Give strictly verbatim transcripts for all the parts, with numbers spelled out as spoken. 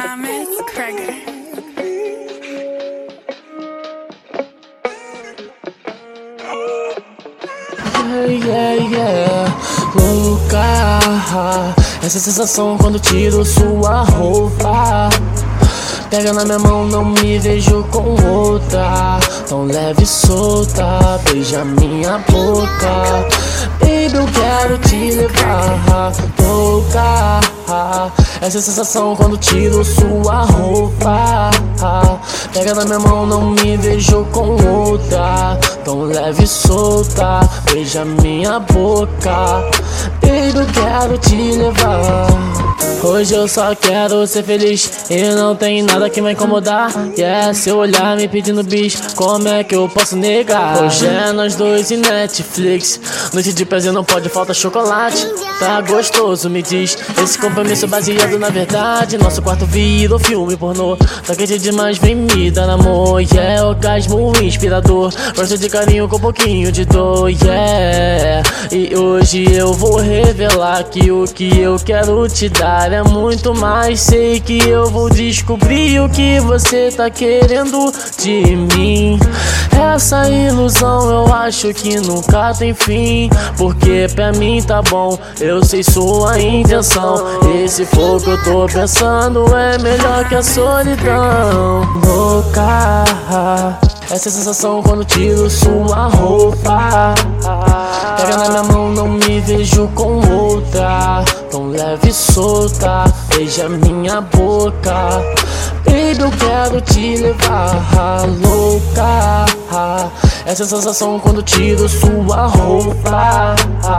Thomas Kreger. Yeah, yeah, louca. Essa sensação quando tiro sua roupa. Pega na minha mão, não me vejo com outra. Tão leve e solta, beija minha boca. Baby, eu quero te levar, louca. Essa sensação quando tiro sua roupa. Pega na minha mão, não me vejo com outra. Tão leve e solta, beija minha boca. Baby, eu quero te levar. Hoje eu só quero ser feliz e não tem nada que vai incomodar. Yeah, seu olhar me pedindo bis, como é que eu posso negar? Hoje é nós dois e Netflix, noite de prazer não pode faltar chocolate. Tá gostoso, me diz, esse compromisso baseado na verdade. Nosso quarto virou filme pornô, tá quente demais, vem me dar amor. Yeah, orgasmo inspirador, gosto de carinho com um pouquinho de dor. Yeah, e hoje eu vou revelar que o que eu quero te dar é muito mais. Sei que eu vou descobrir o que você tá querendo de mim. Essa ilusão eu acho que nunca tem fim, porque pra mim tá bom, eu sei sua intenção. Esse fogo que eu tô pensando é melhor que a solidão. Louca, essa sensação quando tiro sua roupa. Pega na minha mão, não me vejo com outra. Tão leve e solta, beija minha boca. Baby, eu quero te levar, louca. Essa sensação quando tiro sua roupa.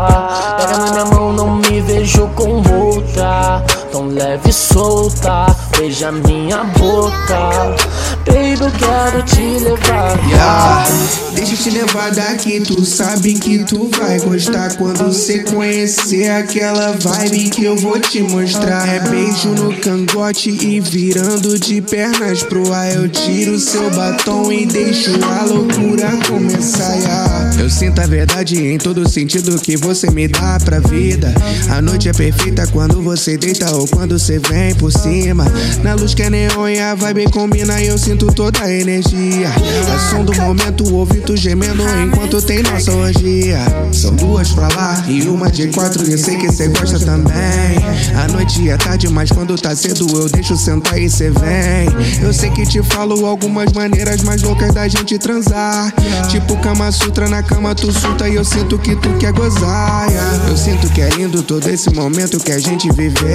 Pega na minha mão, não me vejo com outra. Tão leve e solta, beija minha boca. Baby, eu quero te levar. Yeah. Deixa eu te levar daqui, tu sabe que tu vai gostar quando cê conhecer aquela vibe que eu vou te mostrar. É beijo no cangote e virando de pernas pro ar. Eu tiro seu batom e deixo a loucura começar. Yeah. Eu sinto a verdade em todo sentido que você me dá pra vida. A noite é perfeita quando você deita ou quando você vem por cima. Na luz que é neon e a vibe combina e eu sinto toda a energia. É som do momento, ouvi tu gemendo enquanto tem nossa orgia. São duas pra lá e uma de quatro e eu sei que cê gosta também. A noite é tarde, mas quando tá cedo eu deixo sentar e cê vem. Eu sei que te falo algumas maneiras mais loucas da gente transar. Tipo Kama Sutra, na cama tu surta e eu sinto que tu quer gozar. Eu sinto que é lindo todo esse momento que a gente viveu.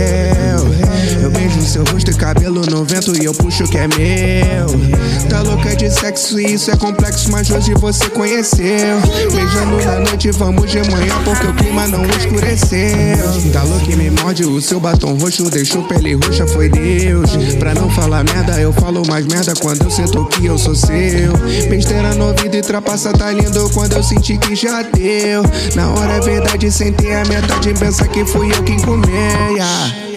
Eu beijo seu rosto e cabelo no vento e eu puxo o que é meu. Tá louca de sexo e isso é complexo, mas hoje você conheceu. Beijando na noite, vamos de manhã porque o clima não escureceu. Tá louca e me morde, o seu batom roxo deixou pele roxa, foi Deus. Pra não falar merda, eu falo mais merda quando eu sinto que eu sou seu. Besteira no ouvido e trapaça tá lindo quando eu senti que já deu. Na hora é verdade, sem ter a metade, pensa que fui eu quem comei.